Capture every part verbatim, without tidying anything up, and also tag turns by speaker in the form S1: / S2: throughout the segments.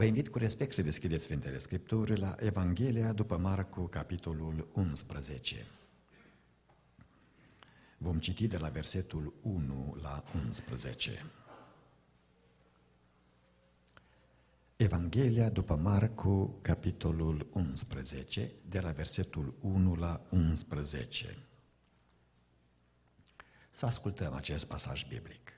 S1: Vă invit cu respect să deschideți Sfintele Scripturi la Evanghelia după Marcu, capitolul unsprezece. Vom citi de la versetul unu la unsprezece. Evanghelia după Marcu, capitolul unsprezece, de la versetul unu la unsprezece. Să ascultăm acest pasaj biblic.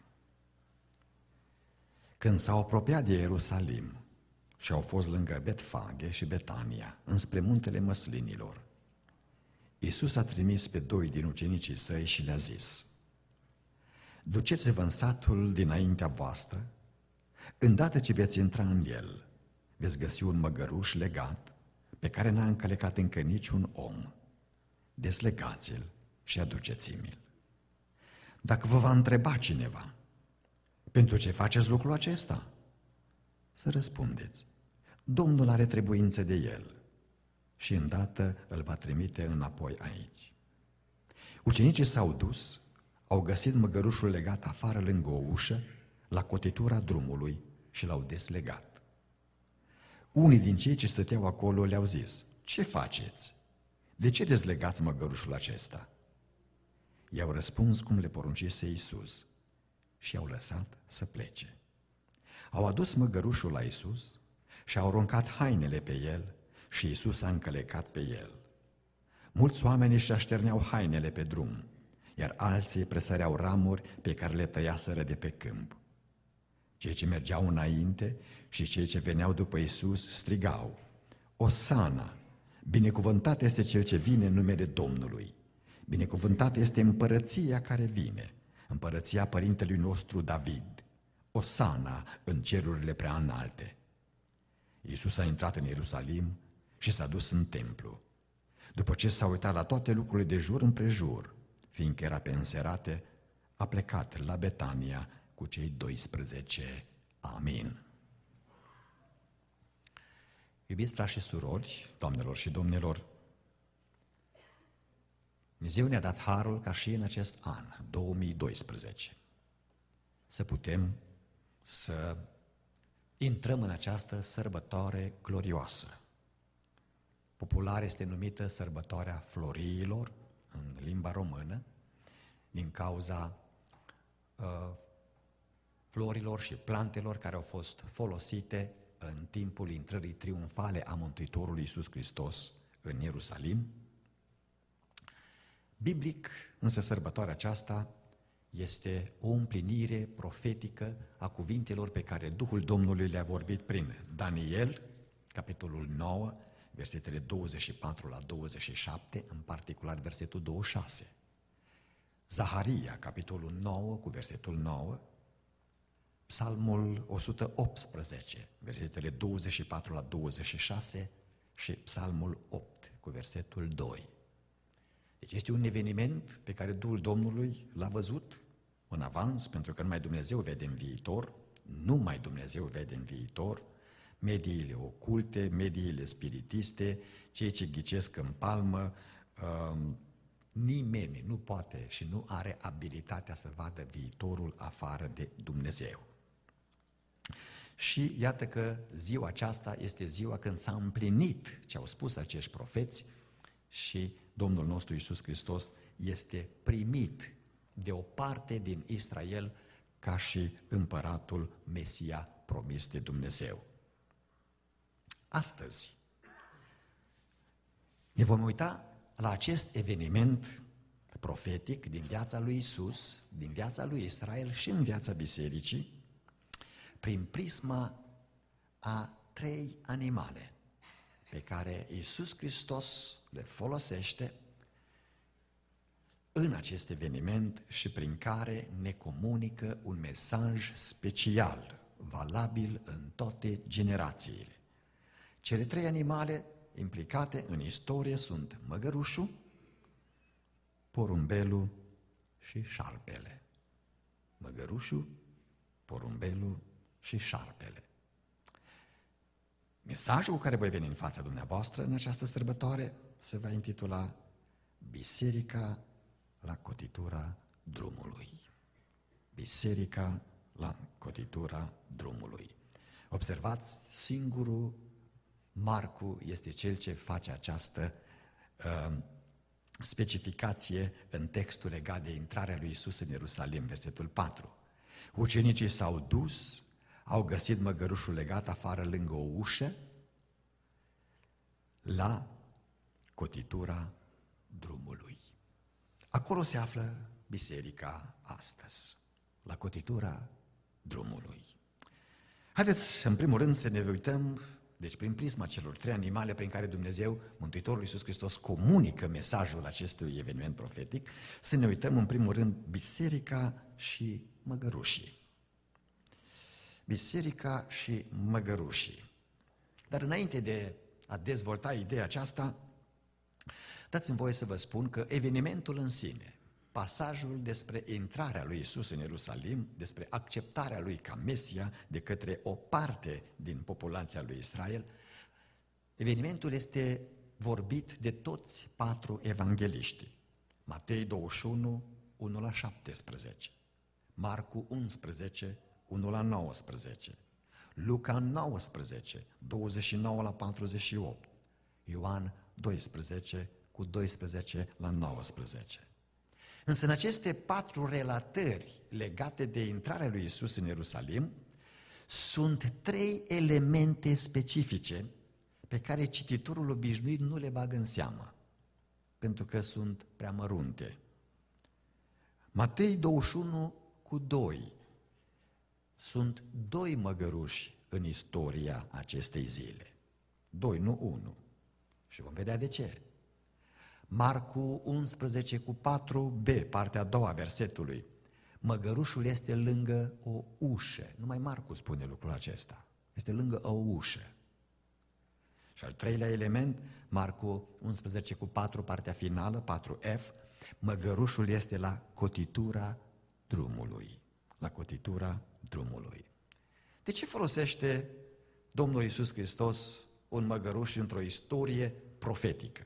S1: Când s-au apropiat de Ierusalim și au fost lângă Betfage și Betania, înspre muntele Măslinilor, Iisus a trimis pe doi din ucenicii săi și le-a zis: duceți-vă în satul dinaintea voastră, îndată ce veți intra în el, veți găsi un măgăruș legat, pe care n-a încălecat încă niciun om. Deslegați-l și aduceți-mi-l. Dacă vă va întreba cineva: pentru ce faceți lucrul acesta? Să răspundeți: Domnul are trebuință de el și îndată îl va trimite înapoi aici. Ucenicii s-au dus, au găsit măgărușul legat afară lângă o ușă, la cotitura drumului, și l-au deslegat. Unii din cei ce stăteau acolo le-au zis: ce faceți? De ce dezlegați măgărușul acesta? I-au răspuns cum le poruncise Iisus și i-au lăsat să plece. Au adus măgărușul la Iisus și au aruncat hainele pe el și Iisus a încălecat pe el. Mulți oameni își așterneau hainele pe drum, iar alții presăreau ramuri pe care le tăiaseră de pe câmp. Cei ce mergeau înainte și cei ce veneau după Iisus strigau: Osana! Binecuvântat este cel ce vine în numele Domnului! Binecuvântat este împărăția care vine, împărăția părintelui nostru David! Osana în cerurile prea înalte! Iisus a intrat în Ierusalim și s-a dus în templu. După ce s-a uitat la toate lucrurile de jur împrejur, fiindcă era pe înserate, a plecat la Betania cu cei doisprezece. Amin. Iubiți frați și surori, doamnelor și domnilor, Dumnezeu ne-a dat harul ca și în acest an, două mii doisprezece, să putem să intrăm în această sărbătoare glorioasă. Popular este numită sărbătoarea Floriilor în limba română, din cauza uh, florilor și plantelor care au fost folosite în timpul intrării triumfale a Mântuitorului Iisus Hristos în Ierusalim. Biblic, însă, sărbătoarea aceasta este o împlinire profetică a cuvintelor pe care Duhul Domnului le-a vorbit prin Daniel, capitolul nouă, versetele douăzeci și patru la douăzeci și șapte, în particular versetul douăzeci și șase. Zaharia, capitolul nouă, cu versetul nouă, Psalmul o sută optsprezece, versetele douăzeci și patru la douăzeci și șase și Psalmul opt, cu versetul doi. Deci este un eveniment pe care Duhul Domnului l-a văzut în avans, pentru că numai Dumnezeu vede în viitor, numai Dumnezeu vede în viitor, mediile oculte, mediile spiritiste, cei ce ghicesc în palmă, uh, nimeni nu poate și nu are abilitatea să vadă viitorul afară de Dumnezeu. Și iată că ziua aceasta este ziua când s-a împlinit ce au spus acești profeți și Domnul nostru Iisus Hristos este primit de o parte din Israel ca și împăratul Mesia promis de Dumnezeu. Astăzi ne vom uita la acest eveniment profetic din viața lui Iisus, din viața lui Israel și în viața bisericii, prin prisma a trei animale pe care Iisus Hristos le folosește în acest eveniment și prin care ne comunică un mesaj special, valabil în toate generațiile. Cele trei animale implicate în istorie sunt măgărușul, porumbelul și șarpele. Măgărușul, porumbelul și șarpele. Mesajul cu care voi veni în fața dumneavoastră în această sărbătoare se va intitula Biserica la cotitura drumului. Biserica la cotitura drumului. Observați, singurul Marcu este cel ce face această uh, specificație în textul legat de intrarea lui Iisus în Ierusalim, versetul patru. Ucenicii s-au dus, au găsit măgărușul legat afară lângă o ușă, la cotitura drumului. Acolo se află biserica astăzi, la cotitura drumului. Haideți, în primul rând, să ne uităm, deci prin prisma celor trei animale prin care Dumnezeu, Mântuitorul Iisus Hristos, comunică mesajul acestui eveniment profetic, să ne uităm, în primul rând, biserica și măgărușii. Biserica și măgărușii. Dar înainte de a dezvolta ideea aceasta, dați-mi voie să vă spun că evenimentul în sine, pasajul despre intrarea lui Iisus în Ierusalim, despre acceptarea lui ca Mesia de către o parte din populația lui Israel, evenimentul este vorbit de toți patru evangeliști. Matei douăzeci și unu, unu la șaptesprezece, Marcu unsprezece, unu la nouăsprezece, Luca nouăsprezece, douăzeci și nouă la patruzeci și opt, Ioan doisprezece, cu doisprezece la nouăsprezece. Însă în aceste patru relatări legate de intrarea lui Iisus în Ierusalim, sunt trei elemente specifice pe care cititorul obișnuit nu le bagă în seamă, pentru că sunt prea mărunte. Matei douăzeci și unu cu doi, sunt doi măgăruși în istoria acestei zile. Doi, nu unu. Și vom vedea de ce. Marcu unsprezece cu patru b, partea a doua versetului. Măgărușul este lângă o ușă. Numai Marcu spune lucrul acesta. Este lângă o ușă. Și al treilea element, Marcu unsprezece cu patru, partea finală, patru f, măgărușul este la cotitura drumului. La cotitura drumului. De ce folosește Domnul Iisus Hristos un măgăruș într-o istorie profetică?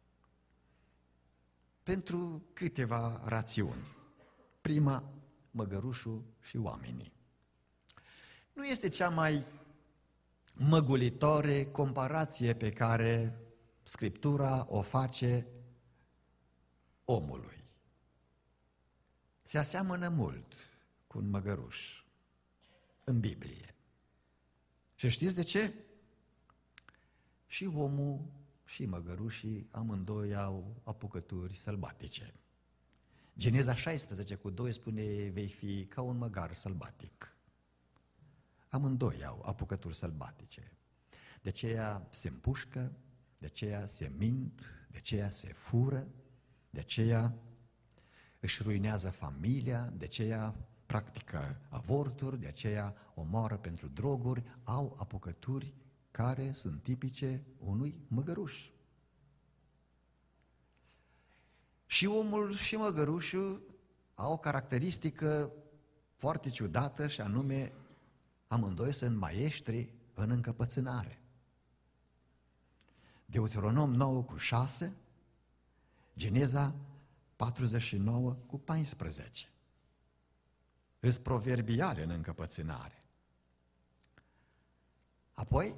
S1: Pentru câteva rațiuni. Prima, măgărușul și oamenii. Nu este cea mai măgulitoare comparație pe care Scriptura o face omului. Se aseamănă mult cu un măgăruș în Biblie. Și știți de ce? Și omul și măgărușii amândoi au apucături sălbatice. Geneza șaisprezece cu doi spune, vei fi ca un măgar sălbatic. Amândoi au apucături sălbatice. De aceea se împușcă, de aceea se mint, de aceea se fură, de aceea își ruinează familia, de aceea practică avorturi, de aceea omoară pentru droguri, au apucături care sunt tipice unui măgăruș. Și omul și măgărușul au o caracteristică foarte ciudată și anume amândoi sunt maestri în încăpățânare. Deuteronom nouă cu șase, Geneza patruzeci și nouă cu paisprezece. Îs proverbiale în încăpățânare. Apoi,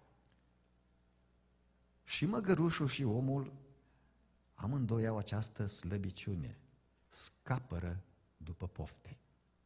S1: și măgărușul și omul amândoi au această slăbiciune, scapără după pofte.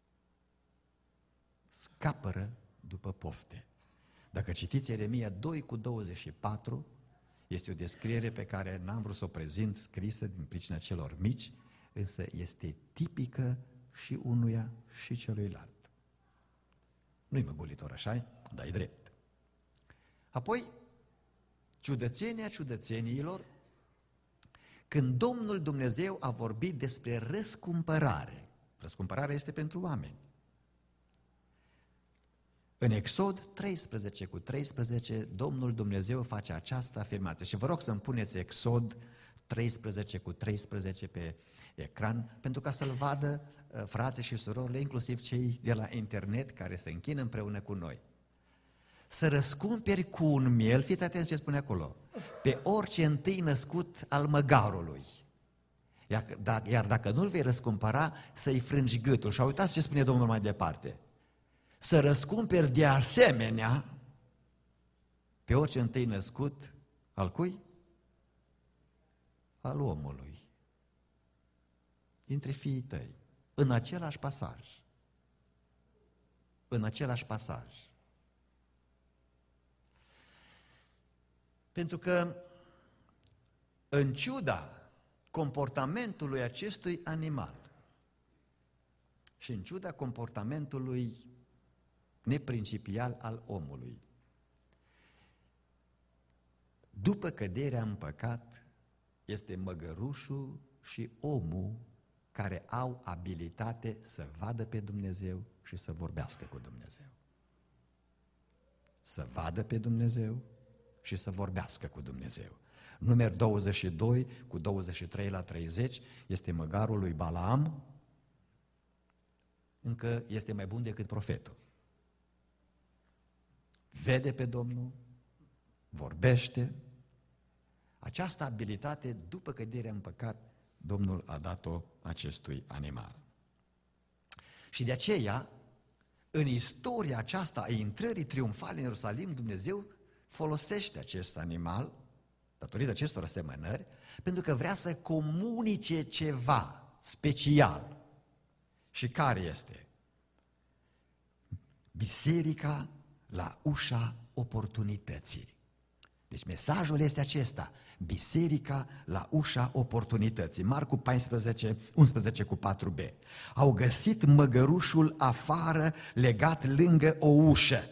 S1: Scapără după pofte. Dacă citiți Ieremia doi cu douăzeci și patru, este o descriere pe care n-am vrut să o prezint scrisă din pricina celor mici, însă este tipică și unuia și celuilalt. Nu-i măgulitor, așa-i? Dar e drept. Apoi, ciudățenia ciudățeniilor, când Domnul Dumnezeu a vorbit despre răscumpărare. Răscumpărarea este pentru oameni. În Exod treisprezece cu treisprezece, Domnul Dumnezeu face această afirmație. Și vă rog să-mi puneți Exod treisprezece cu treisprezece pe ecran, pentru ca să-l vadă frații și surorile, inclusiv cei de la internet care se închină împreună cu noi. Să răscumperi cu un miel, fiți atenți ce spune acolo, pe orice întâi născut al măgarului. Iar dacă nu-l vei răscumpăra, să-i frângi gâtul. Și uitați ce spune Domnul mai departe. Să răscumperi de asemenea pe orice întâi născut al cui? Al omului. Dintre fiii tăi. În același pasaj. În același pasaj. Pentru că, în ciuda comportamentului acestui animal și în ciuda comportamentului neprincipial al omului, după căderea în păcat, este măgărușul și omul care au abilitate să vadă pe Dumnezeu și să vorbească cu Dumnezeu. Să vadă pe Dumnezeu și să vorbească cu Dumnezeu. Numeri douăzeci și doi, cu douăzeci și trei la treizeci, este măgarul lui Balaam, încă este mai bun decât profetul. Vede pe Domnul, vorbește. Această abilitate, după căderea în păcat, Domnul a dat-o acestui animal. Și de aceea, în istoria aceasta a intrării triumfale în Ierusalim, Dumnezeu folosește acest animal, datorită acestor asemănări, pentru că vrea să comunice ceva special. Și care este? Biserica la ușa oportunității. Deci mesajul este acesta, biserica la ușa oportunității. Marcu paisprezece, unsprezece cu patru b. Au găsit măgărușul afară, legat lângă o ușă.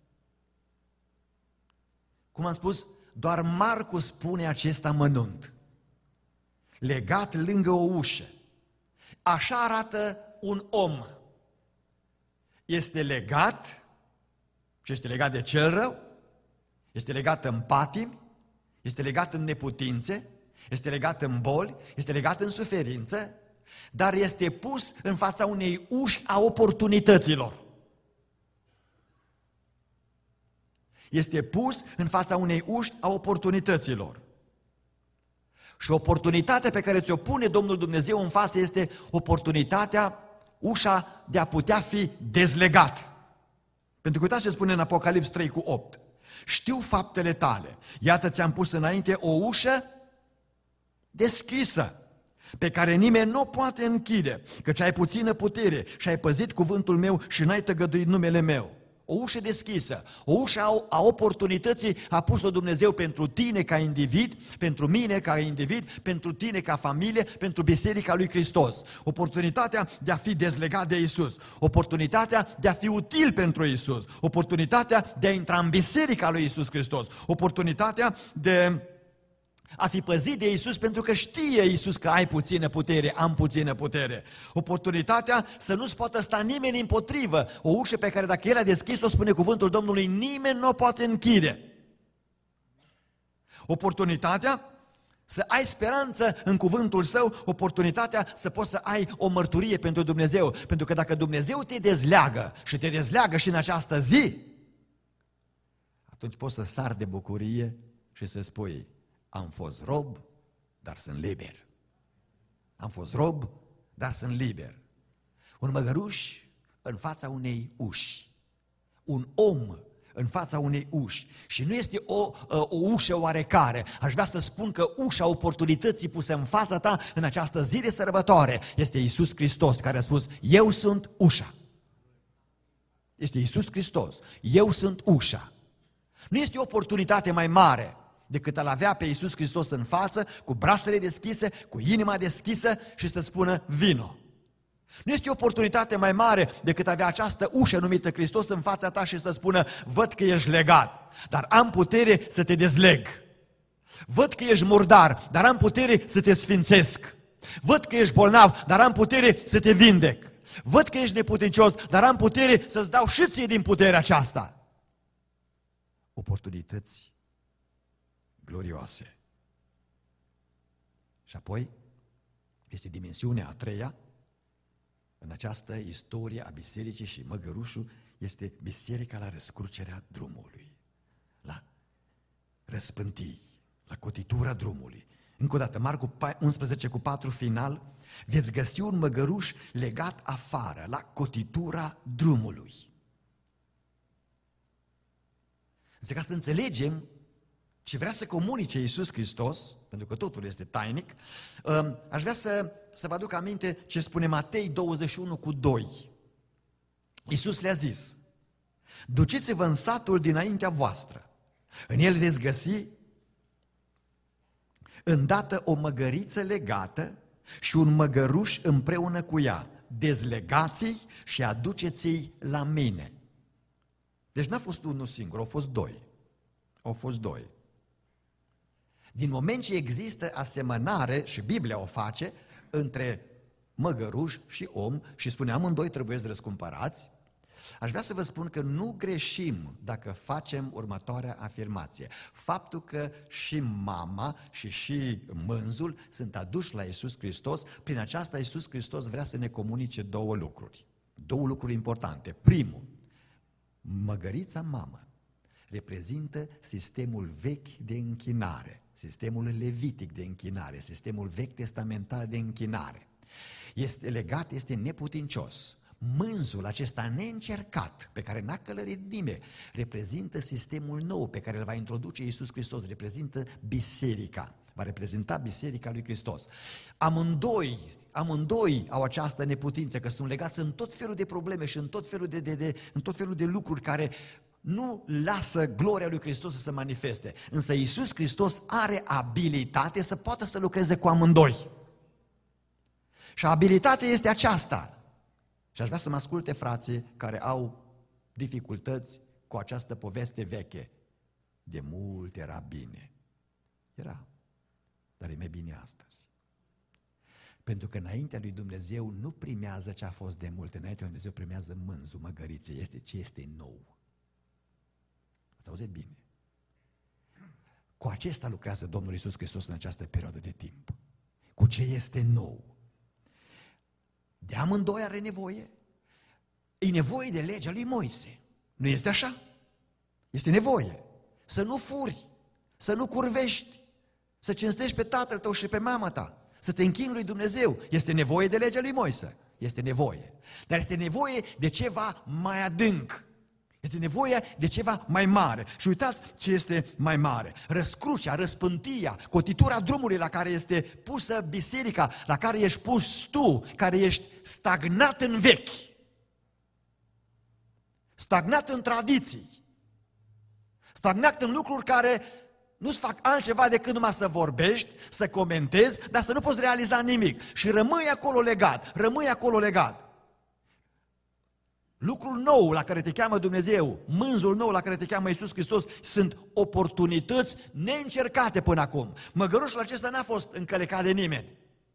S1: Cum am spus, doar Marcu spune acest amănunt. Legat lângă o ușă. Așa arată un om. Este legat și este legat de cel rău, este legat în patimi, este legat în neputințe, este legat în boli, este legat în suferință, dar este pus în fața unei uși a oportunităților. Este pus în fața unei uși a oportunităților. Și oportunitatea pe care ți-o pune Domnul Dumnezeu în față este oportunitatea, ușa de a putea fi dezlegat. Pentru că uitați ce spune în Apocalips trei cu opt. Știu faptele tale, iată ți-am pus înainte o ușă deschisă, pe care nimeni nu o poate închide, căci ai puțină putere și ai păzit cuvântul meu și n-ai tăgăduit numele meu. O ușă deschisă, o ușă a oportunității a pus-o Dumnezeu pentru tine ca individ, pentru mine ca individ, pentru tine ca familie, pentru Biserica lui Hristos. Oportunitatea de a fi dezlegat de Iisus, oportunitatea de a fi util pentru Iisus, oportunitatea de a intra în Biserica lui Iisus Hristos, oportunitatea de a fi păzit de Iisus pentru că știe Iisus că ai puțină putere, am puțină putere. Oportunitatea să nu-ți poată sta nimeni împotrivă. O ușă pe care dacă El a deschis-o, spune cuvântul Domnului, nimeni nu o poate închide. Oportunitatea să ai speranță în cuvântul Său, oportunitatea să poți să ai o mărturie pentru Dumnezeu. Pentru că dacă Dumnezeu te dezleagă și te dezleagă și în această zi, atunci poți să sari de bucurie și să spui, am fost rob, dar sunt liber. Am fost rob, dar sunt liber. Un măgăruș în fața unei uși. Un om în fața unei uși. Și nu este o, o ușă oarecare. Aș vrea să spun că ușa oportunității pusă în fața ta în această zi de sărbătoare este Iisus Hristos, care a spus, eu sunt ușa. Este Iisus Hristos. Eu sunt ușa. Nu este o oportunitate mai mare decât a-L avea pe Iisus Hristos în față, cu brațele deschise, cu inima deschisă și să-ți spună, vino. Nu este o oportunitate mai mare decât a avea această ușă numită Hristos în fața ta și să spună, văd că ești legat, dar am putere să te dezleg. Văd că ești murdar, dar am putere să te sfințesc. Văd că ești bolnav, dar am putere să te vindec. Văd că ești neputincios, dar am putere să-ți dau și ție din puterea aceasta. Oportunități glorioase. Și apoi este dimensiunea a treia în această istorie a bisericii și măgărușul este biserica la răscurgerea drumului, la răspântii, la cotitura drumului. Încă o dată, Marcu unsprezece cu patru final, veți găsi un măgăruș legat afară, la cotitura drumului. Însă ca să înțelegem ce vrea să comunice Iisus Hristos, pentru că totul este tainic, aș vrea să, să vă aduc aminte ce spune Matei douăzeci și unu cu doi. Iisus le-a zis: duceți-vă în satul dinaintea voastră, în el veți găsi îndată o măgăriță legată și un măgăruș împreună cu ea. Dezlegați-i și aduceți-i la mine. Deci n-a fost unul singur, au fost doi. Au fost doi. Din moment ce există asemănare, și Biblia o face, între măgăruș și om, și spune amândoi trebuie să răscumpărați, aș vrea să vă spun că nu greșim dacă facem următoarea afirmație. Faptul că și mama și și mânzul sunt aduși la Iisus Hristos, prin aceasta Iisus Hristos vrea să ne comunice două lucruri. Două lucruri importante. Primul, măgărița mamă reprezintă sistemul vechi de închinare, sistemul levitic de închinare, sistemul vechi testamental de închinare. Este legat, este neputincios. Mânzul acesta neîncercat, pe care n-a călărit nimeni, reprezintă sistemul nou pe care îl va introduce Iisus Hristos, reprezintă biserica, va reprezenta biserica lui Hristos. Amândoi, amândoi au această neputință, că sunt legați în tot felul de probleme și în tot felul de, de, de, în tot felul de lucruri care nu lasă gloria lui Hristos să se manifeste. Însă Iisus Hristos are abilitate să poată să lucreze cu amândoi. Și abilitatea este aceasta. Și aș vrea să mă asculte frații care au dificultăți cu această poveste veche. De mult era bine. Era. Dar e mai bine astăzi. Pentru că înaintea lui Dumnezeu nu primează ce a fost de mult. Înaintea lui Dumnezeu primează mânzul, măgărițe. Este ce este nou. Ați auzit bine? Cu acesta lucrează Domnul Iisus Hristos în această perioadă de timp. Cu ce este nou. De amândoi are nevoie. E nevoie de legea lui Moise. Nu este așa? Este nevoie. Să nu furi, să nu curvești, să cinstești pe tatăl tău și pe mama ta, să te închini lui Dumnezeu. Este nevoie de legea lui Moise. Este nevoie. Dar este nevoie de ceva mai adânc. Este nevoie de ceva mai mare. Și uitați ce este mai mare. Răscrucea, răspântia, cotitura drumului la care este pusă biserica, la care ești pus tu, care ești stagnat în vechi. Stagnat în tradiții. Stagnat în lucruri care nu-ți fac altceva decât numai să vorbești, să comentezi, dar să nu poți realiza nimic. Și rămâi acolo legat, rămâi acolo legat. Lucrul nou la care te cheamă Dumnezeu, mânzul nou la care te cheamă Iisus Hristos, sunt oportunități neîncercate până acum. Măgărușul acesta n-a fost încălecat de nimeni.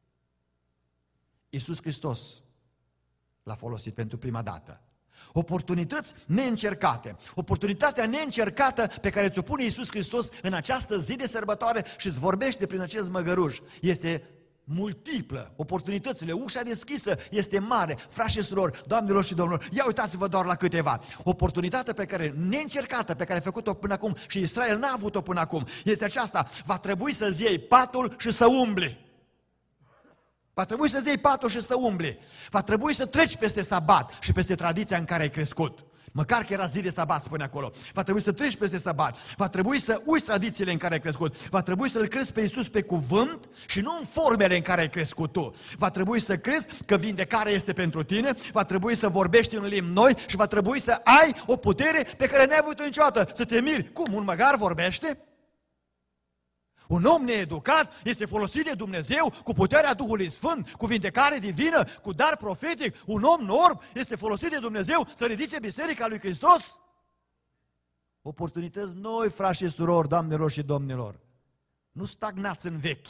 S1: Iisus Hristos l-a folosit pentru prima dată. Oportunități neîncercate. Oportunitatea neîncercată pe care ți-o pune Iisus Hristos în această zi de sărbătoare și îți vorbește prin acest măgăruș este multiplă, oportunitățile, ușa deschisă este mare. Frați și surori, doamnelor și domnilor, ia uitați-vă doar la câteva. Oportunitatea pe care, neîncercată, pe care a făcut-o până acum și Israel n-a avut-o până acum, este aceasta: va trebui să-ți iei patul și să umbli. Va trebui să-ți iei patul și să umbli. Va trebui să treci peste sabat și peste tradiția în care ai crescut. Măcar că era zi de sabat, spune acolo. Va trebui să treci peste sabat. Va trebui să uiți tradițiile în care ai crescut. Va trebui să-L crezi pe Iisus pe cuvânt și nu în formele în care ai crescut tu. Va trebui să crezi că vindecarea este pentru tine. Va trebui să vorbești în limbi noi și va trebui să ai o putere pe care n-ai avut-o niciodată. Să te miri. Cum? Un măgar vorbește? Un om needucat este folosit de Dumnezeu cu puterea Duhului Sfânt, cu vindecare divină, cu dar profetic. Un om norm este folosit de Dumnezeu să ridice biserica lui Hristos? Oportunități noi, frați și surori, doamnelor și domnilor. Nu stagnați în vechi.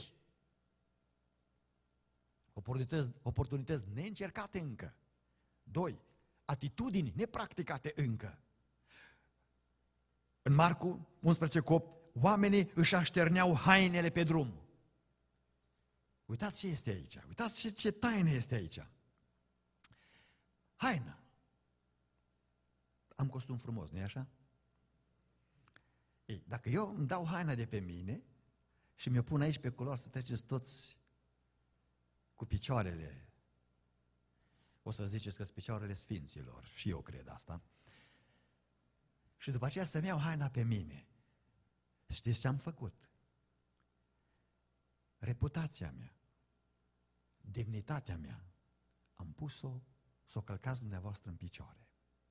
S1: Oportunități, oportunități neîncercate încă. Doi, atitudini nepracticate încă. În Marcu unsprezece cu opt, oamenii își așterneau hainele pe drum. Uitați ce este aici, uitați ce, ce taină este aici. Haină. Am costum frumos, nu-i așa? Ei, dacă eu îmi dau haina de pe mine și mi-o pun aici pe culoar să treceți toți cu picioarele, o să ziceți că sunt picioarele sfinților, și eu cred asta, și după aceea să-mi iau haina pe mine. Știți ce am făcut? Reputația mea, demnitatea mea, am pus-o, să o călcați dumneavoastră în picioare.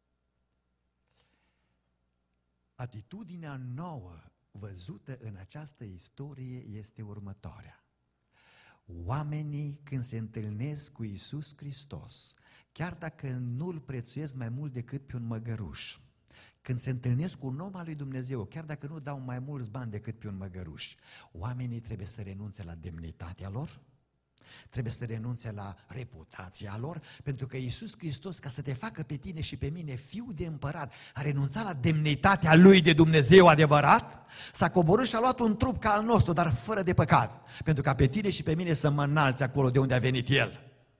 S1: Atitudinea nouă văzută în această istorie este următoarea. Oamenii când se întâlnesc cu Iisus Hristos, chiar dacă nu îl prețuiesc mai mult decât pe un măgăruș, când se întâlnesc cu un om al lui Dumnezeu, chiar dacă nu dau mai mulți bani decât pe un măgăruș, oamenii trebuie să renunțe la demnitatea lor, trebuie să renunțe la reputația lor, pentru că Iisus Hristos, ca să te facă pe tine și pe mine fiu de împărat, a renunțat la demnitatea Lui de Dumnezeu adevărat, s-a coborât și a luat un trup ca al nostru, dar fără de păcat, pentru ca pe tine și pe mine să mă înalți acolo de unde a venit El.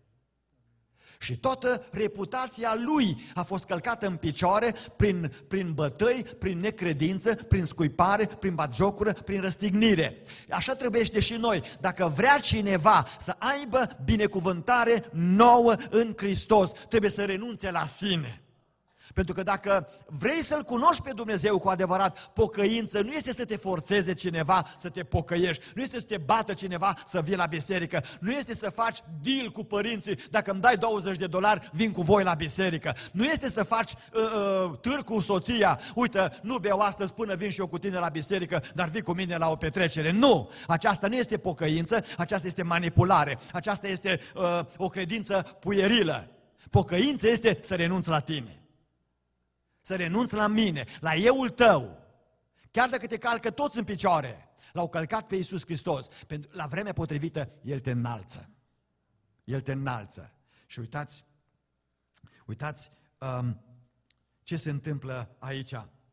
S1: Și toată reputația Lui a fost călcată în picioare prin, prin bătăi, prin necredință, prin scuipare, prin batjocură, prin răstignire. Așa trebuiește și noi. Dacă vrea cineva să aibă binecuvântare nouă în Hristos, trebuie să renunțe la sine. Pentru că dacă vrei să-L cunoști pe Dumnezeu cu adevărat, pocăință nu este să te forțeze cineva să te pocăiești, nu este să te bată cineva să vii la biserică, nu este să faci deal cu părinții, dacă îmi dai douăzeci de dolari, vin cu voi la biserică, nu este să faci uh, uh, târg cu soția, uite, nu beau astăzi până vin și eu cu tine la biserică, dar vii cu mine la o petrecere. Nu! Aceasta nu este pocăință, aceasta este manipulare, aceasta este uh, o credință puierilă. Pocăință este să renunți la tine. Să renunți la mine, la euul tău, chiar dacă te calcă toți în picioare. L-au călcat pe Iisus Hristos. Pentru la vremea potrivită, El te înalță. El te înalță. Și uitați, uitați um, ce se întâmplă aici.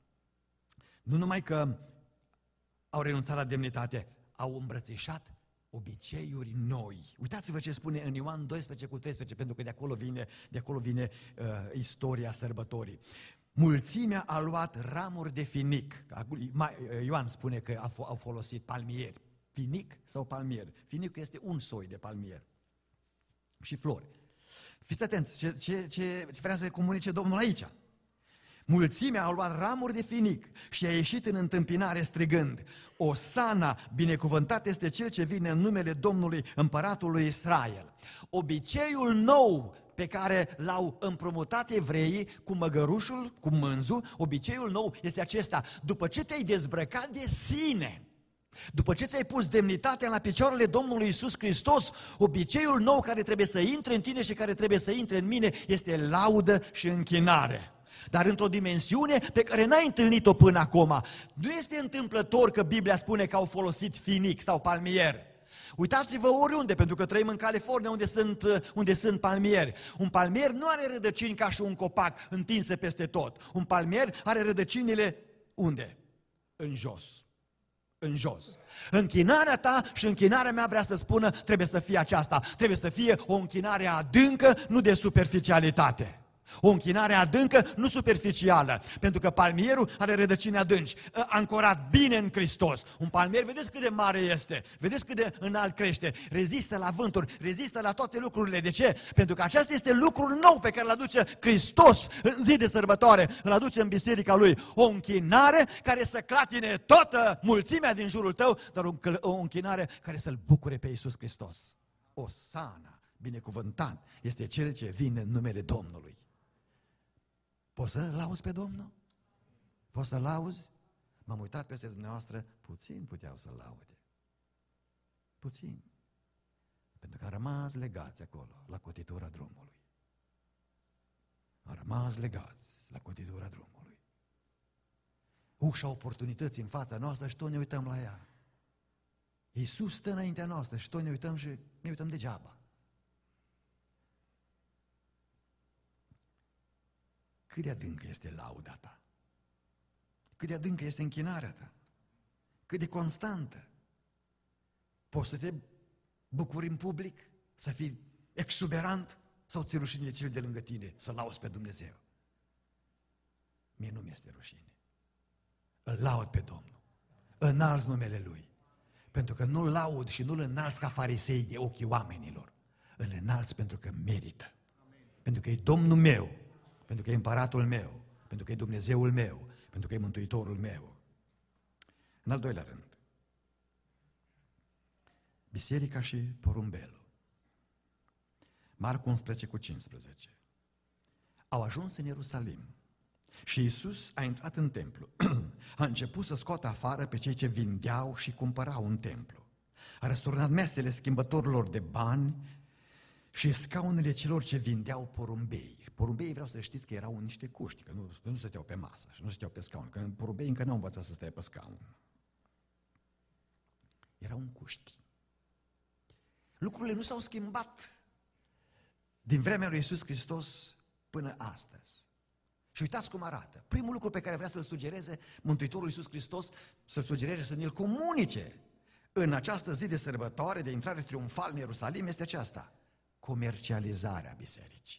S1: Nu numai că au renunțat la demnitate, au îmbrățișat obiceiuri noi. Uitați-vă ce spune în Ioan doisprezece cu treisprezece, pentru că de acolo vine, de acolo vine uh, istoria sărbătorii. Mulțimea a luat ramuri de finic. Ioan spune că au folosit palmieri. Finic sau palmier? Finicul este un soi de palmier. Și flori. Fiți atenți, ce, ce, ce, ce vrea să comunice Domnul aici. Mulțimea a luat ramuri de finic și a ieșit în întâmpinare strigând: Osana, binecuvântat este cel ce vine în numele Domnului, împăratul lui Israel. Obiceiul nou pe care l-au împrumutat evreii cu măgărușul, cu mânzul, obiceiul nou este acesta: după ce te-ai dezbrăcat de sine, după ce ți-ai pus demnitatea la picioarele Domnului Iisus Hristos, obiceiul nou care trebuie să intre în tine și care trebuie să intre în mine este laudă și închinare. Dar într-o dimensiune pe care n-ai întâlnit-o până acum. Nu este întâmplător că Biblia spune că au folosit finic sau palmier. Uitați-vă oriunde, pentru că trăim în California unde sunt, unde sunt palmieri. Un palmier nu are rădăcini ca și un copac întinse peste tot. Un palmier are rădăcinile unde? În jos. În jos. Închinarea ta și închinarea mea vrea să spună, trebuie să fie aceasta. Trebuie să fie o închinare adâncă, nu de superficialitate. O închinare adâncă, nu superficială, pentru că palmierul are rădăcini adânci, ancorat bine în Hristos. Un palmier, vedeți cât de mare este, vedeți cât de înalt crește, rezistă la vânturi, rezistă la toate lucrurile. De ce? Pentru că acesta este lucrul nou pe care îl aduce Hristos în zi de sărbătoare, îl aduce în biserica Lui. O închinare care să clatine toată mulțimea din jurul tău, dar o închinare care să-L bucure pe Iisus Hristos. Osana, binecuvântat este Cel ce vine în numele Domnului. Poți să-L auzi pe Domnul? Poți să-L auzi? M-am uitat peste dumneavoastră, puțin puteau să-L laude. Puțin. Pentru că au rămas legați acolo, la cotitura drumului. Au rămas legați la cotitura drumului. Ușa oportunității în fața noastră și tot ne uităm la ea. Iisus stă înaintea noastră și tot ne uităm și ne uităm degeaba. Cât de adâncă este lauda ta? Cât de adâncă este închinarea ta? Cât de constantă? Poți să te bucuri în public? Să fii exuberant? Sau ți-e rușine de cel de lângă tine să lauzi pe Dumnezeu? Mie nu mi-este rușine. Îl laud pe Domnul. Înalți numele Lui. Pentru că nu-L laud și nu-L înalți ca farisei de ochii oamenilor. Îl înalți pentru că merită. Pentru că e Domnul meu. Pentru că e împăratul meu, pentru că e Dumnezeul meu, pentru că e Mântuitorul meu. În al doilea rând, biserica și porumbelul. Marcu unsprezece cu cincisprezece. Au ajuns în Ierusalim și Iisus a intrat în templu. A început să scoată afară pe cei ce vindeau și cumpărau în templu. A răsturnat mesele schimbătorilor de bani și scaunele celor ce vindeau porumbei. Porumbeii, vreau să știți că erau niște cuști, că nu, nu stăteau pe masă și nu stăteau pe scaun, că porumbeii încă nu au învățat să stea pe scaun. Erau în cuști. Lucrurile nu s-au schimbat din vremea lui Iisus Hristos până astăzi. Și uitați cum arată. Primul lucru pe care vrea să-l sugereze Mântuitorul Iisus Hristos, să-l sugereze, să ne-l comunice în această zi de sărbătoare, de intrare triumfal în Ierusalim, este aceasta: comercializarea bisericii.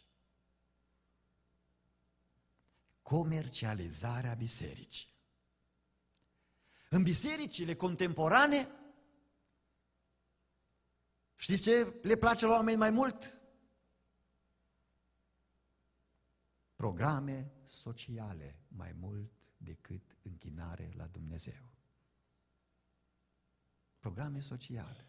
S1: Comercializarea bisericii. În bisericile contemporane, știți ce le place la oameni mai mult? Programe sociale mai mult decât închinare la Dumnezeu. Programe sociale.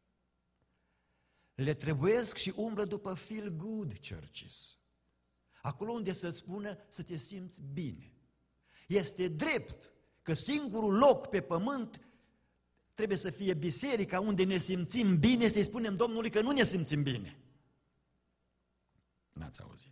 S1: Le trebuiesc și umblă după feel good churches. Acolo unde să-ți spună să te simți bine. Este drept că singurul loc pe pământ trebuie să fie biserica unde ne simțim bine, să-i spunem Domnului că nu ne simțim bine. N-ați auzit.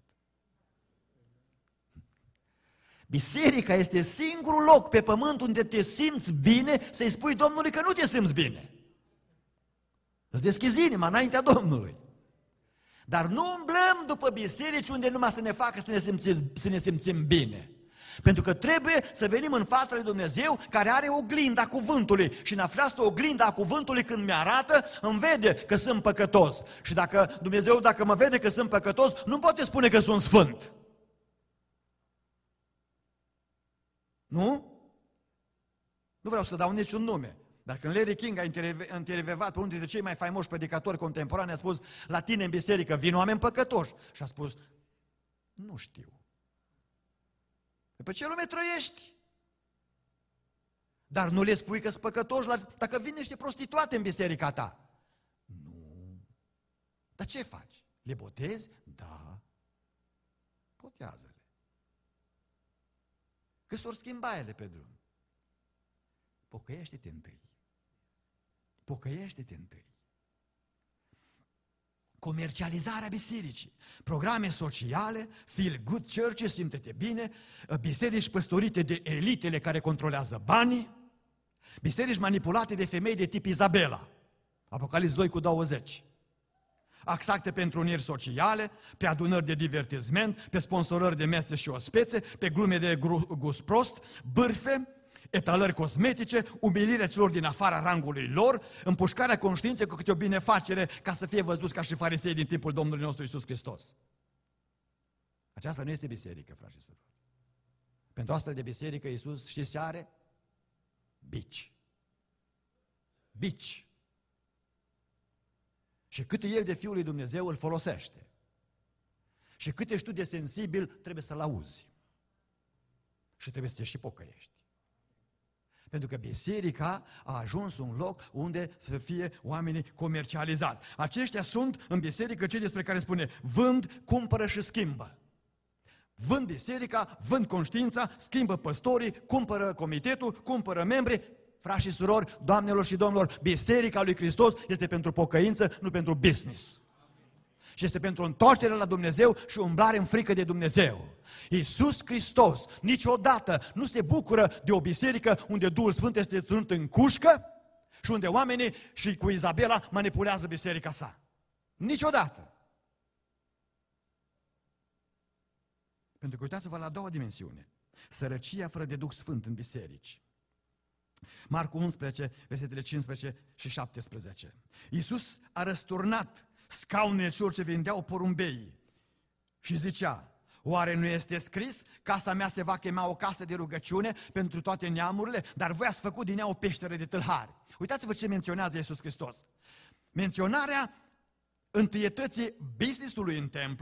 S1: Biserica este singurul loc pe pământ unde te simți bine, să-i spui Domnului că nu te simți bine. Îți deschizi inima înaintea Domnului. Dar nu umblăm după biserici unde numai să ne facă să ne, simțiți, să ne simțim bine. Pentru că trebuie să venim în fața lui Dumnezeu care are oglinda cuvântului. Și în această oglinda a cuvântului, când mi-arată, îmi vede că sunt păcătos. Și dacă Dumnezeu, dacă mă vede că sunt păcătos, nu poate spune că sunt sfânt. Nu? Nu vreau să dau niciun nume. Dar când Larry King a intervievat pe unul dintre cei mai faimoși predicatori contemporani, a spus: la tine în biserică vin oameni păcătoși. Și a spus: nu știu. Pe ce lume trăiești? Dar nu le spui că sunt păcătoși dacă vin niște prostituate în biserica ta. Nu. Dar ce faci? Le botezi? Da. Botează-le. Că s-or schimba ele pe drum. Pocăiește-te întâi. Pocăiește-te întâi. Comercializarea bisericii, programe sociale, feel good churches, simte-te bine, biserici păstorite de elitele care controlează banii, biserici manipulate de femei de tip Izabela, Apocalips doi cu douăzeci, axate pe întruniri sociale, pe adunări de divertisment, pe sponsorări de mese și ospețe, pe glume de gust prost, bârfe, etalări cosmetice, umilirea celor din afara rangului lor, împușcarea conștiinței cu câte o binefacere ca să fie văzuți ca și farisei din timpul Domnului nostru Iisus Hristos. Aceasta nu este biserică, frați și surori. Pentru astfel de biserică Iisus, știți ce are? Bici. Bici. Și cât e El de Fiul lui Dumnezeu îl folosește. Și cât ești tu de sensibil, trebuie să-L auzi. Și trebuie să te și pocăiești. Pentru că biserica a ajuns un loc unde să fie oamenii comercializați. Aceștia sunt în biserică cei despre care spune: vând, cumpără și schimbă. Vând biserica, vând conștiința, schimbă păstorii, cumpără comitetul, cumpără membri. Frați și surori, doamnelor și domnilor, biserica lui Hristos este pentru pocăință, nu pentru business. Și este pentru întoarcere la Dumnezeu și umblare în frică de Dumnezeu. Iisus Hristos niciodată nu se bucură de o biserică unde Duhul Sfânt este ținut în cușcă și unde oamenii și cu Izabela manipulează biserica sa. Niciodată. Pentru că uitați-vă la a doua dimensiune. Sărăcia fără de Duh Sfânt în biserici. Marcu unsprezece, versetele cincisprezece și șaptesprezece. Iisus a răsturnat scaunele celor ce vindeau porumbei și zicea: oare nu este scris, casa mea se va chema o casă de rugăciune pentru toate neamurile, dar voi ați făcut din ea o peșteră de tâlhari. Uitați-vă ce menționează Iisus Hristos. Menționarea întâietății business-ului în templu,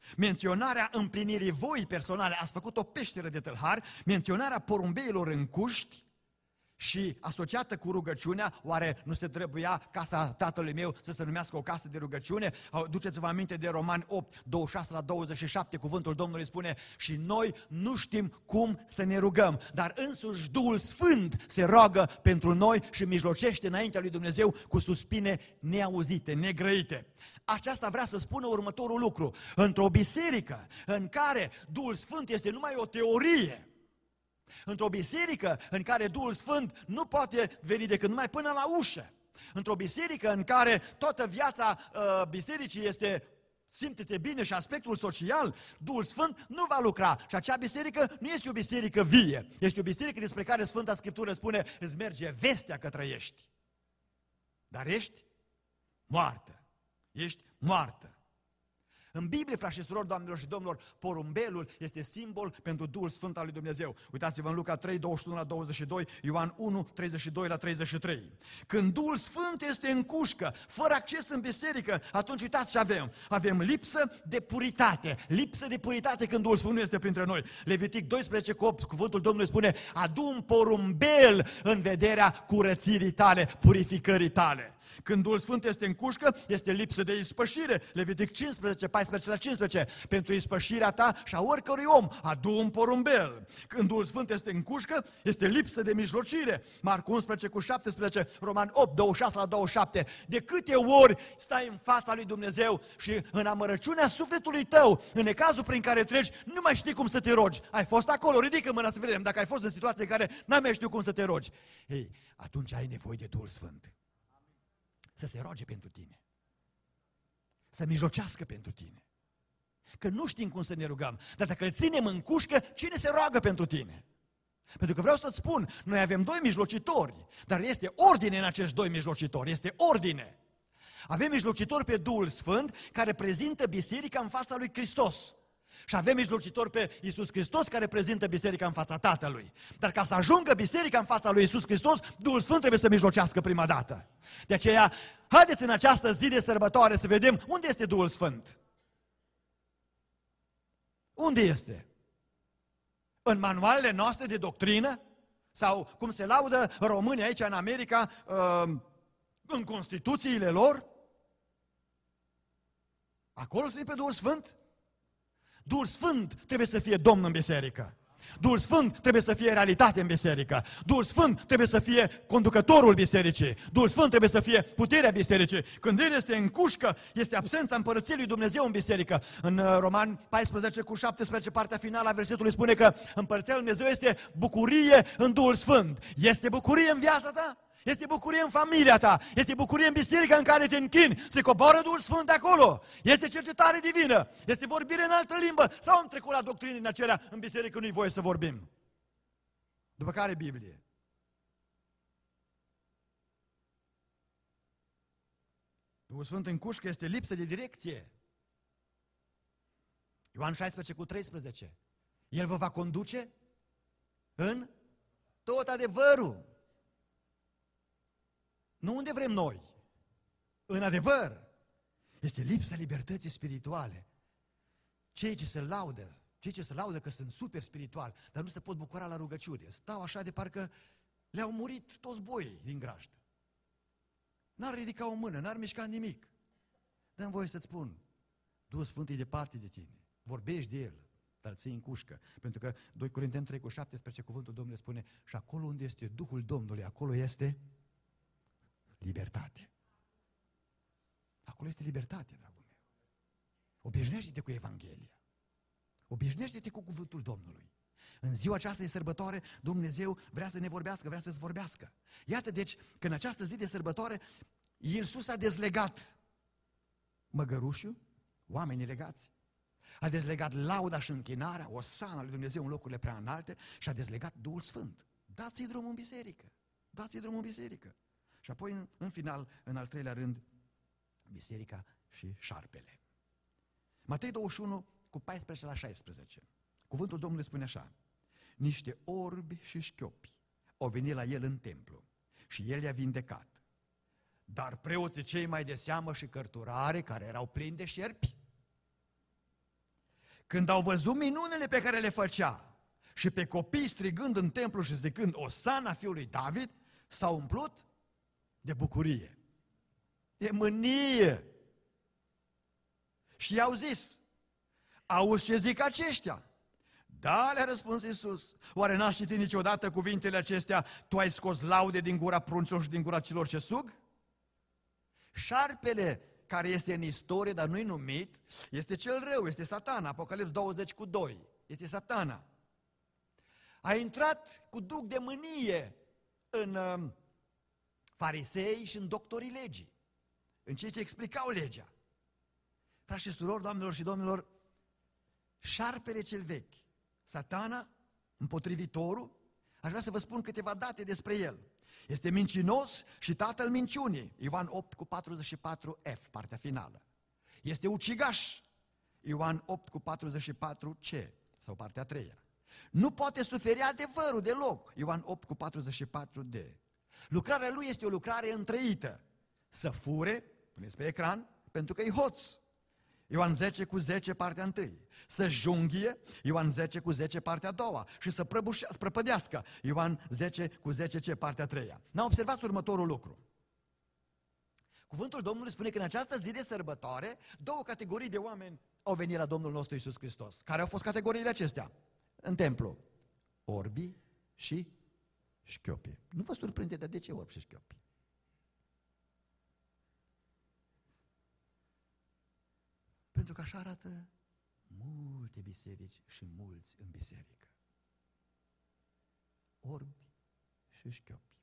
S1: menționarea împlinirii voii personale, ați făcut o peșteră de tâlhari, menționarea porumbeilor în cuști și asociată cu rugăciunea, oare nu se trebuia casa tatălui meu să se numească o casă de rugăciune? Duceți-vă aminte de Romani opt, douăzeci și șase la douăzeci și șapte, cuvântul Domnului spune: și noi nu știm cum să ne rugăm, dar însuși Duhul Sfânt se roagă pentru noi și mijlocește înaintea lui Dumnezeu cu suspine neauzite, negrăite. Aceasta vrea să spună următorul lucru: într-o biserică în care Duhul Sfânt este numai o teorie, într-o biserică în care Duhul Sfânt nu poate veni decât numai până la ușă, într-o biserică în care toată viața uh, bisericii este simte-te bine și aspectul social, Duhul Sfânt nu va lucra. Și acea biserică nu este o biserică vie, este o biserică despre care Sfânta Scriptură spune: îți merge vestea că trăiești, dar ești moartă, ești moartă. În Biblie, frați și surori, doamnelor și domnilor, porumbelul este simbol pentru Duhul Sfânt al lui Dumnezeu. Uitați-vă în Luca trei, douăzeci și unu la douăzeci și doi, Ioan unu, treizeci și doi la treizeci și trei. Când Duhul Sfânt este în cușcă, fără acces în biserică, atunci uitați ce avem. Avem lipsă de puritate, lipsă de puritate când Duhul Sfânt nu este printre noi. Levitic doisprezece cu opt, cuvântul Domnului spune: adu un porumbel în vederea curățirii tale, purificării tale. Când Duhul Sfânt este în cușcă, este lipsă de ispășire. Levitic cincisprezece, paisprezece la cincisprezece. Pentru ispășirea ta și a oricărui om, adu un porumbel. Când Duhul Sfânt este în cușcă, este lipsă de mijlocire. Marcu unsprezece cu șaptesprezece, Roman opt, douăzeci și șase la douăzeci și șapte. De câte ori stai în fața lui Dumnezeu și în amărăciunea sufletului tău, în necazul prin care treci, nu mai știi cum să te rogi. Ai fost acolo? Ridică mâna să vedem dacă ai fost în situație în care n-ai mai știut cum să te rogi. Ei, atunci ai nevoie de Duhul Sfânt. Să se roage pentru tine, să mijlocească pentru tine. Că nu știm cum să ne rugăm, dar dacă îl ținem în cușcă, cine se roagă pentru tine? Pentru că vreau să-ți spun, noi avem doi mijlocitori, dar este ordine în acești doi mijlocitori, este ordine. Avem mijlocitori pe Duhul Sfânt care prezintă biserica în fața lui Hristos. Și avem mijlocitor pe Iisus Hristos care prezintă biserica în fața Tatălui. Dar ca să ajungă biserica în fața lui Iisus Hristos, Duhul Sfânt trebuie să mijlocească prima dată. De aceea, haideți în această zi de sărbătoare să vedem unde este Duhul Sfânt. Unde este? În manualele noastre de doctrină? Sau cum se laudă românii aici în America, în Constituțiile lor? Acolo se pe Duhul Sfânt? Duhul Sfânt trebuie să fie Domn în biserică. Duhul Sfânt trebuie să fie realitate în biserică. Duhul Sfânt trebuie să fie conducătorul bisericii. Duhul Sfânt trebuie să fie puterea bisericii. Când El este în cușcă, este absența împărăției lui Dumnezeu în biserică. În Roman paisprezece cu șaptesprezece, partea finală a versetului spune că împărăția lui Dumnezeu este bucurie în Duhul Sfânt. Este bucurie în viața ta? Este bucurie în familia ta, este bucurie în biserica în care te închini, se coboară Duhul Sfânt de acolo, este cercetare divină, este vorbire în altă limbă, sau am trecut la doctrine din acelea în biserică nu-i voie să vorbim. După care Biblie. Duhul Sfânt în cușcă este lipsă de direcție. Ioan șaisprezece cu treisprezece. El vă va conduce în tot adevărul. Nu unde vrem noi, în adevăr. Este lipsa libertății spirituale. Cei ce se laudă, cei ce se laudă că sunt super spirituali, dar nu se pot bucura la rugăciune, stau așa de parcă le-au murit toți boii din grajdă. N-ar ridica o mână, n-ar mișca nimic. Dă-mi voie să-ți spun, Duhul Sfânt e departe de tine, vorbești de El, dar ții în cușcă. Pentru că doi Corinteni trei cu șaptesprezece, cuvântul Domnului spune: și acolo unde este Duhul Domnului, acolo este libertate. Acolo este libertate, dragul meu. Obișnuiește-te cu Evanghelia. Obișnuiește-te cu cuvântul Domnului. În ziua aceasta de sărbătoare, Dumnezeu vrea să ne vorbească, vrea să-ți vorbească. Iată deci că în această zi de sărbătoare, Iisus a dezlegat măgărușul, oamenii legați, a dezlegat lauda și închinarea, osana lui Dumnezeu în locurile prea înalte și a dezlegat Duhul Sfânt. Dați-i drumul în biserică. Dați-i drumul în biserică. Și apoi, în, în final, în al treilea rând, biserica și șarpele. Matei douăzeci și unu, cu paisprezece la șaisprezece. Cuvântul Domnului spune așa: niște orbi și șchiopi au venit la el în templu și el i-a vindecat. Dar preoții cei mai de seamă și cărturare, care erau plini de șerpi, când au văzut minunile pe care le făcea și pe copii strigând în templu și zicând Osana fiului David, s-au umplut de bucurie, de mânie. Și i-au zis, auzi ce zic aceștia? Da, le-a răspuns Iisus, oare n-ați citit niciodată cuvintele acestea, tu ai scos laude din gura pruncilor și din gura celor ce sug? Șarpele care este în istorie, dar nu-i numit, este cel rău, este Satana, Apocalips douăzeci cu doi, este Satana. A intrat cu duc de mânie în uh, farisei și în doctorii legii, în cei ce explicau legea. Frați și surori, doamnelor și domnilor, șarpele cel vechi, Satana, împotrivitorul, aș vrea să vă spun câteva date despre el. Este mincinos și tatăl minciunii, Ioan opt cu patruzeci și patru F, partea finală. Este ucigaș, Ioan opt cu patruzeci și patru C, sau partea a treia. Nu poate suferi adevărul deloc, Ioan opt cu patruzeci și patru D. Lucrarea lui este o lucrare întreită, să fure, puneți pe ecran, pentru că e hoț, Ioan zece cu zece, partea întâi. Să junghie, Ioan zece cu zece, partea a doua. Și să prăpădească, Ioan zece cu zece C, partea a treia. N-am observat următorul lucru. Cuvântul Domnului spune că în această zi de sărbătoare, două categorii de oameni au venit la Domnul nostru Iisus Hristos. Care au fost categoriile acestea? În templu. Orbi și șchiopii. Nu vă surprinde, dar de ce orbi și șchiopii? Pentru că așa arată multe biserici și mulți în biserică. Orbi și șchiopi.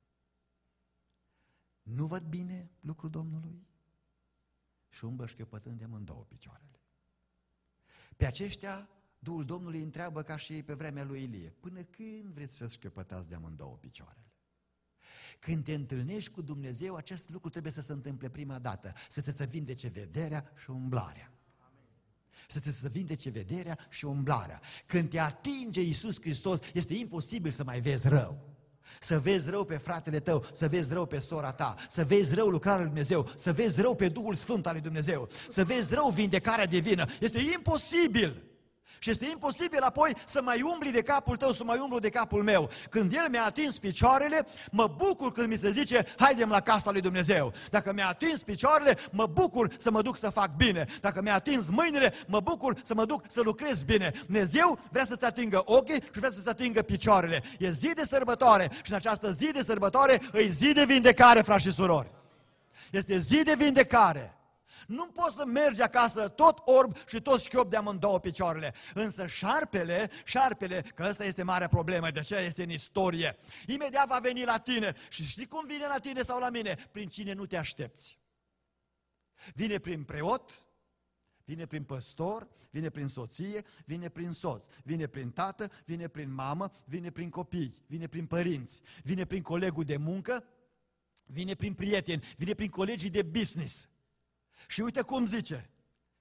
S1: Nu văd bine lucrul Domnului și umblă șchiopătând de amândouă picioarele. Pe aceștia, Duhul Domnului întreabă ca și pe vremea lui Ilie, până când vreți să șchiopătați de amândouă picioarele? Când te întâlnești cu Dumnezeu, acest lucru trebuie să se întâmple prima dată, să te să vindece vederea și umblarea. Să te să vindece vederea și umblarea. Când te atinge Iisus Hristos, este imposibil să mai vezi rău. Să vezi rău pe fratele tău, să vezi rău pe sora ta, să vezi rău lucrarea lui Dumnezeu, să vezi rău pe Duhul Sfânt al lui Dumnezeu, să vezi rău vindecarea divină. Este imposibil. Și este imposibil apoi să mai umbli de capul tău, să mai umblu de capul meu. Când El mi-a atins picioarele, mă bucur când mi se zice, haidem la casa lui Dumnezeu. Dacă mi-a atins picioarele, mă bucur să mă duc să fac bine. Dacă mi-a atins mâinile, mă bucur să mă duc să lucrez bine. Dumnezeu vrea să-ți atingă ochii și vrea să-ți atingă picioarele. E zi de sărbătoare și în această zi de sărbătoare e zi de vindecare, frați și surori. Este zi de vindecare. Nu poți să mergi acasă tot orb și tot șchiop de amândouă picioarele. Însă șarpele, șarpele, că ăsta este marea problemă, de aceea este în istorie. Imediat va veni la tine și știi cum vine la tine sau la mine? Prin cine nu te aștepți. Vine prin preot, vine prin păstor, vine prin soție, vine prin soț, vine prin tată, vine prin mamă, vine prin copii, vine prin părinți, vine prin colegul de muncă, vine prin prieteni, vine prin colegii de business. Și uite cum zice.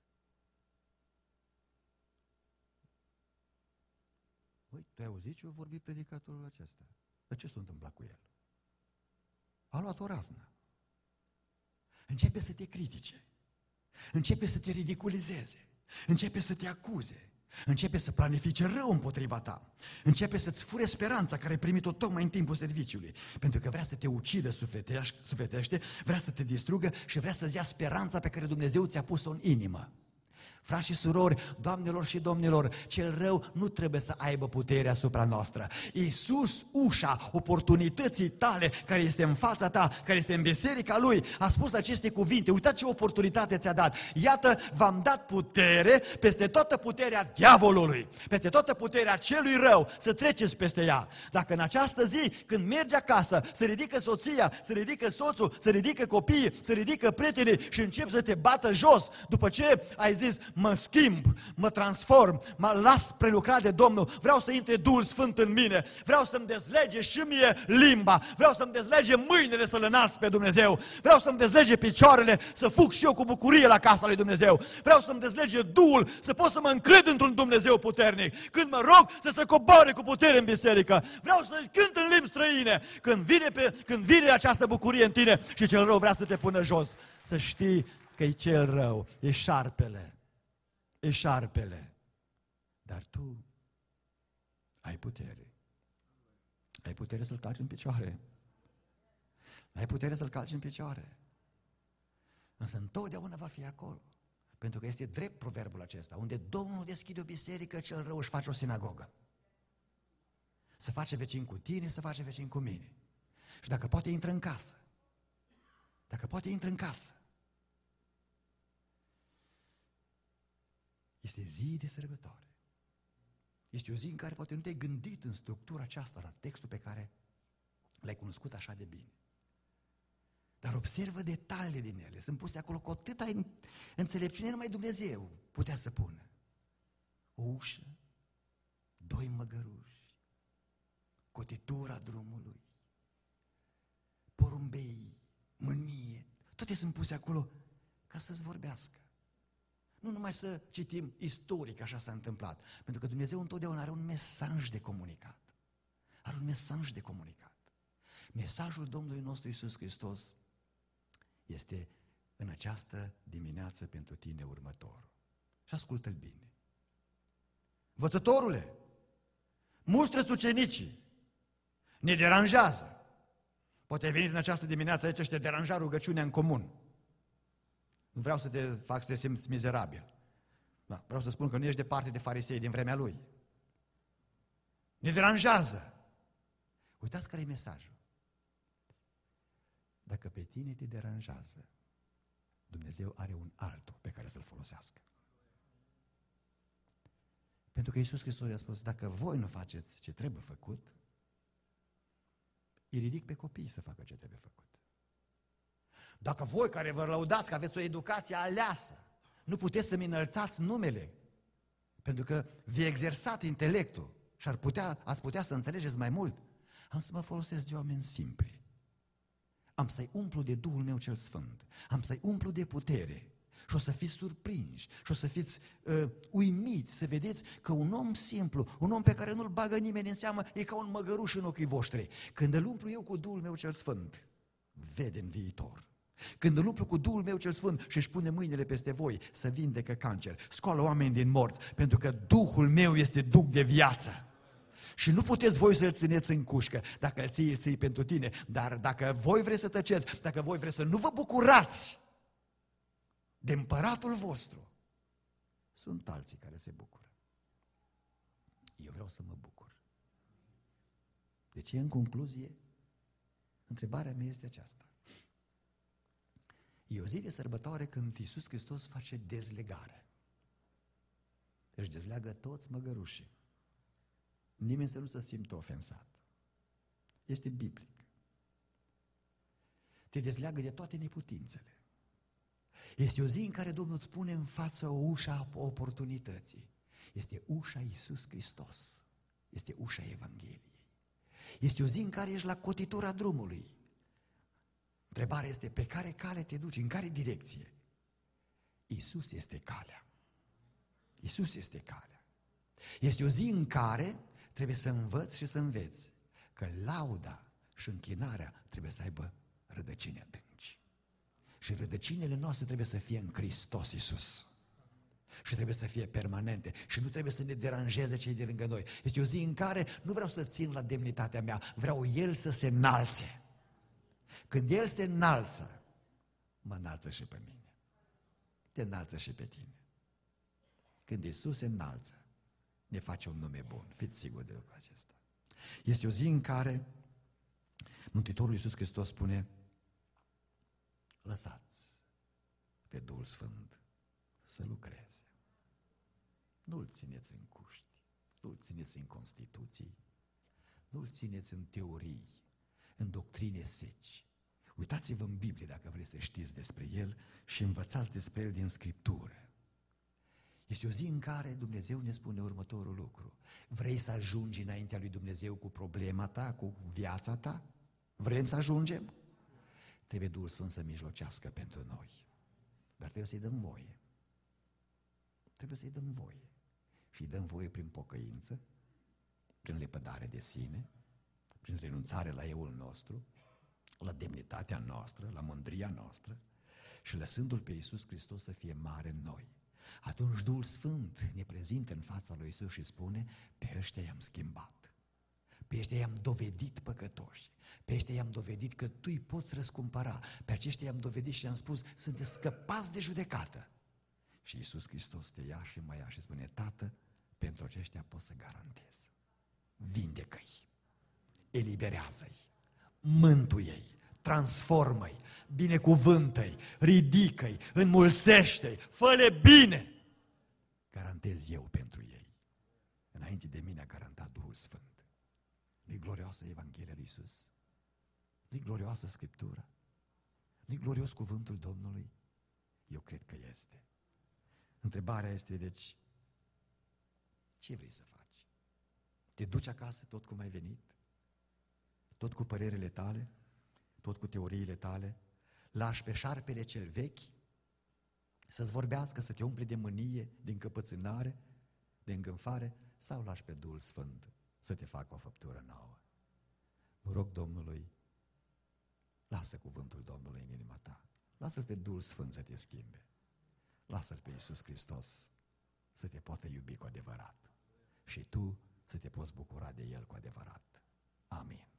S1: Ui, tu ai auzit ce a vorbit predicatorul acesta? Dar ce s-a întâmplat cu el? A luat o raznă. Începe să te critique. Începe să te ridiculizeze. Începe să te acuze. Începe să planifice rău împotriva ta. Începe să-ți fure speranța care ai primit-o tocmai în timpul serviciului. Pentru că vrea să te ucidă sufletește, vrea să te distrugă și vrea să-ți ia speranța pe care Dumnezeu ți-a pus-o în inimă. Frați și surori, doamnelor și domnilor, cel rău nu trebuie să aibă putere asupra noastră. Iisus, ușa oportunității tale, care este în fața ta, care este în biserica Lui, a spus aceste cuvinte. Uitați ce oportunitate ți-a dat. Iată, v-am dat putere peste toată puterea diavolului, peste toată puterea celui rău, să treceți peste ea. Dacă în această zi, când mergi acasă, se ridică soția, se ridică soțul, se ridică copiii, se ridică prietenii și încep să te bată jos, după ce ai zis, mă schimb, mă transform, mă las prelucrat de Domnul, vreau să intre Duhul Sfânt în mine, vreau să-mi dezlege și mie limba, vreau să-mi dezlege mâinile să-L înalț pe Dumnezeu, vreau să-mi dezlege picioarele să fug și eu cu bucurie la casa lui Dumnezeu, vreau să-mi dezlege Duhul, să pot să mă încred într-un Dumnezeu puternic, când mă rog să se coboare cu putere în biserică, vreau să-L cânt în limbi străine, când vine, pe, când vine această bucurie în tine și cel rău vrea să te pună jos, să știi că e cel rău, e șarpele. E șarpele. Dar tu ai putere. Ai putere să-L calci în picioare. Ai putere să-L calci în picioare. Însă întotdeauna va fi acolo. Pentru că este drept proverbul acesta. Unde Domnul deschide o biserică, cel rău își face o sinagogă. Să face vecin cu tine, să face vecin cu mine. Și dacă poate intră în casă. Dacă poate intră în casă. Este zi de sărbătoare. Este o zi în care poate nu te-ai gândit în structura aceasta, la textul pe care l-ai cunoscut așa de bine. Dar observă detaliile din ele. Sunt puse acolo cu atâta înțelepciune, numai Dumnezeu putea să pună. O ușă, doi măgăruși, cotitura drumului, porumbei, mânie, toate sunt puse acolo ca să-ți vorbească. Nu numai să citim istoric, așa s-a întâmplat, pentru că Dumnezeu întotdeauna are un mesaj de comunicat. Are un mesaj de comunicat. Mesajul Domnului nostru Iisus Hristos este în această dimineață pentru tine următor. Și ascultă-l bine. Învățătorule, mustră-ți ucenicii, ne deranjează. Poate ai venit în această dimineață aici și te deranja rugăciunea în comun. Nu vreau să te fac să te simți mizerabil. Da, vreau să spun că nu ești departe de farisei din vremea lui. Ne deranjează. Uitați care e mesajul. Dacă pe tine te deranjează, Dumnezeu are un altul pe care să-l folosească. Pentru că Iisus Hristos a spus, dacă voi nu faceți ce trebuie făcut, îi ridic pe copii să facă ce trebuie făcut. Dacă voi care vă lăudați că aveți o educație aleasă, nu puteți să-mi înălțați numele, pentru că vi-a exersat intelectul și ar putea, ați putea să înțelegeți mai mult, am să mă folosesc de oameni simpli. Am să-i umplu de Duhul meu cel Sfânt, am să-i umplu de putere și o să fiți surprinși și o să fiți uh, uimiți să vedeți că un om simplu, un om pe care nu-l bagă nimeni în seamă, e ca un măgăruș în ochii voștri. Când îl umplu eu cu Duhul meu cel Sfânt, vede în viitor. Când îl umplu cu Duhul meu cel Sfânt și își pune mâinile peste voi să vindecă cancer, scoală oameni din morți, pentru că Duhul meu este Duh de viață. Și nu puteți voi să-l țineți în cușcă, dacă îl ții, îl ții pentru tine, dar dacă voi vreți să tăceți, dacă voi vreți să nu vă bucurați de împăratul vostru, sunt alții care se bucură. Eu vreau să mă bucur. Deci, în concluzie, întrebarea mea este aceasta. E o zi de sărbătoare când Iisus Hristos face dezlegare. Își dezleagă toți măgărușii. Nimeni să nu se simtă ofensat. Este biblic. Te dezleagă de toate neputințele. Este o zi în care Domnul îți pune în față o ușă a oportunității. Este ușa Iisus Hristos. Este ușa Evangheliei. Este o zi în care ești la cotitura drumului. Întrebarea este, pe care cale te duci? În care direcție? Iisus este calea. Iisus este calea. Este o zi în care trebuie să învăți și să înveți că lauda și închinarea trebuie să aibă rădăcini adânci. Și rădăcinile noastre trebuie să fie în Hristos Iisus. Și trebuie să fie permanente și nu trebuie să ne deranjeze cei de lângă noi. Este o zi în care nu vreau să țin la demnitatea mea, vreau El să se înalțe. Când El se înalță, mă înalță și pe mine. Te înalță și pe tine. Când Iisus se înalță, ne face un nume bun. Fiți siguri de lucrul acesta. Este o zi în care Mântuitorul Iisus Hristos spune, lăsați pe Duhul Sfânt să lucreze. Nu-L țineți în cuști, nu-L țineți în Constituții, nu-L țineți în teorii, în doctrine seci. Uitați-vă în Biblie dacă vreți să știți despre El și învățați despre El din Scriptură. Este o zi în care Dumnezeu ne spune următorul lucru. Vrei să ajungi înaintea lui Dumnezeu cu problema ta, cu viața ta? Vrem să ajungem? Trebuie Duhul Sfânt să mijlocească pentru noi. Dar trebuie să-i dăm voie. Trebuie să-i dăm voie. Și îi dăm voie prin pocăință, prin lepădare de sine, prin renunțare la euul nostru, la demnitatea noastră, la mândria noastră și lăsându-L pe Iisus Hristos să fie mare în noi. Atunci Duhul Sfânt ne prezintă în fața lui Iisus și spune: pe ăștia i-am schimbat, pe ăștia i-am dovedit păcătoși, pe ăștia i-am dovedit că tu îi poți răscumpăra, pe aceștia i-am dovedit și i-am spus: sunteți scăpați de judecată. Și Iisus Hristos te ia și mă ia și spune: Tată, pentru aceștia pot să garantez. Vindecă-i, eliberează-i, mântuie-i, transformă-i, binecuvântă-i, ridică-i, înmulțește-i, fă-le bine. Garantez eu pentru ei. Înainte de mine a garantat Duhul Sfânt. Nu-i glorioasă Evanghelia lui Iisus? Nu-i glorioasă Scriptura? Nu-i glorios cuvântul Domnului? Eu cred că este. Întrebarea este, deci, ce vrei să faci? Te duci acasă tot cum ai venit? Tot cu părerile tale? Tot cu teoriile tale? Lași pe șarpele cel vechi să-ți vorbească, să te umple de mânie, de încăpățânare, de îngânfare? Sau lași pe Duhul Sfânt să te facă o făptură nouă? Rog Domnului, lasă cuvântul Domnului în inima ta. Lasă-L pe Duhul Sfânt să te schimbe. Lasă-L pe Iisus Hristos să te poată iubi cu adevărat și tu să te poți bucura de El cu adevărat. Amin.